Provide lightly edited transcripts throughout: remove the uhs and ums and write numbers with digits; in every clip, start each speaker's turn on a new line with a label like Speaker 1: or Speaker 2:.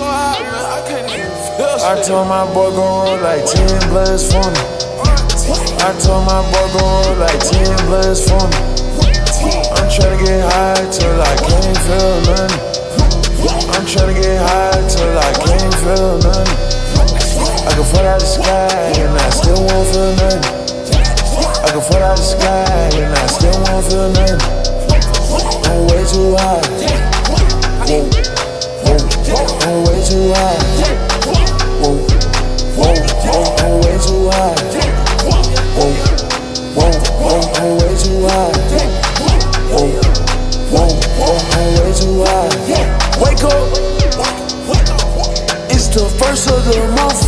Speaker 1: so high, man, I can't even feel shit.
Speaker 2: I told my boy go roll like 10 blunts for me. I told my boy go roll like 10 blunts for me. I'm tryna get high till I can't feel nothing. I'm tryna get high till I can't feel nothing. I can fall out the sky and I still won't feel nothing. I can fall out the sky and I still won't feel nothing. I'm way too high. Whoa, whoa, I'm way too high. Whoa, whoa, whoa, I'm way too high. Whoa, whoa, whoa, I'm way too high. Whoa, whoa, whoa, I'm way too high. Wake up, it's the first of the month.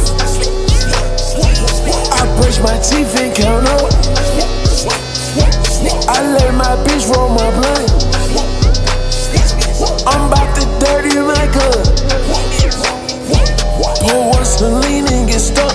Speaker 2: I brush my teeth and count up. I let my bitch roll my blunt. I'm about to dirty my cup. Pour one Celine and get stuck.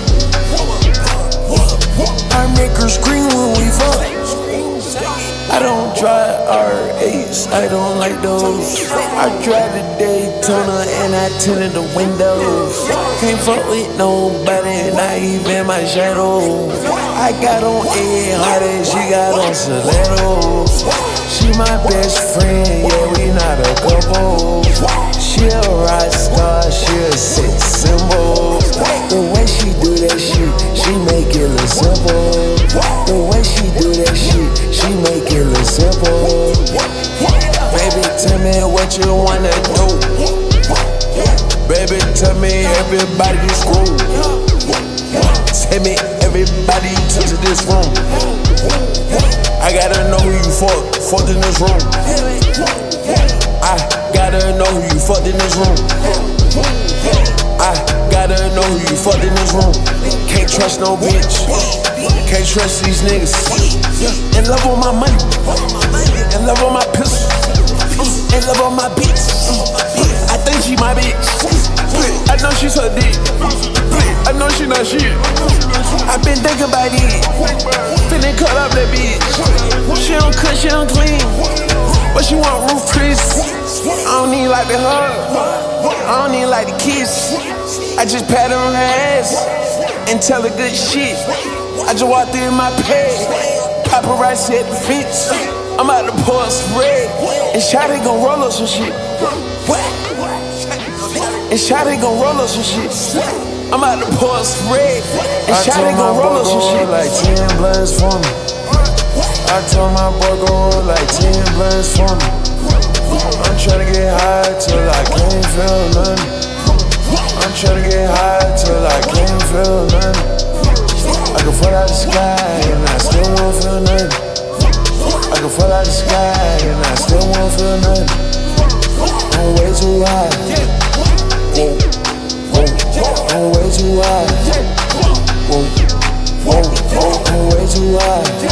Speaker 2: I make her scream when we fuck. I don't drive R8s, I don't like those. I drive the Daytona and I tinted the windows. Can't fuck with nobody, not even my shadow. I got on Ed Hardy, she got on stilettos. She my best friend, yeah, we not a couple. She a rock star, she a sex symbol. The way she do that shit, she make it look simple. The way she do that shit, she make it look simple. Baby, tell me what you wanna do. Baby, tell me everybody you screw. Tell me everybody you touch in this room. I gotta know who you fucked in this room. I gotta know who you fucked in this room. I gotta know who you fucked in this room. Can't trust no bitch. Can't trust these niggas. In love with my money. In love with my pistol. In love with my bitch. I think she my bitch. I know she's her dick. I know she not shit. I been thinking about it. Finna cut up that bitch. She don't cut, she don't clean. But she want roof Chris. I don't need like the hug. I don't need like the kiss. I just pat on her ass and tell her good shit. I just walked in my pad. Paparazzi at the fence. I'm about to pour some red. And Shawty gon' roll up some shit. And Shawty gon' roll up some shit. I'm about to pour some red. And Shawty gon' roll up some shit. Like 10 blunts for me. I told my boy go roll like 10 blunts for me. I'm tryna get high till I can't feel nothing. I'm tryna get high till I can't feel nothing. I can fall out the sky and I still won't feel nothing. I can fall out the sky and I still won't feel nothing. I'm way too high. Whoa, whoa, I'm way too high. Whoa, whoa, whoa, I'm way too high.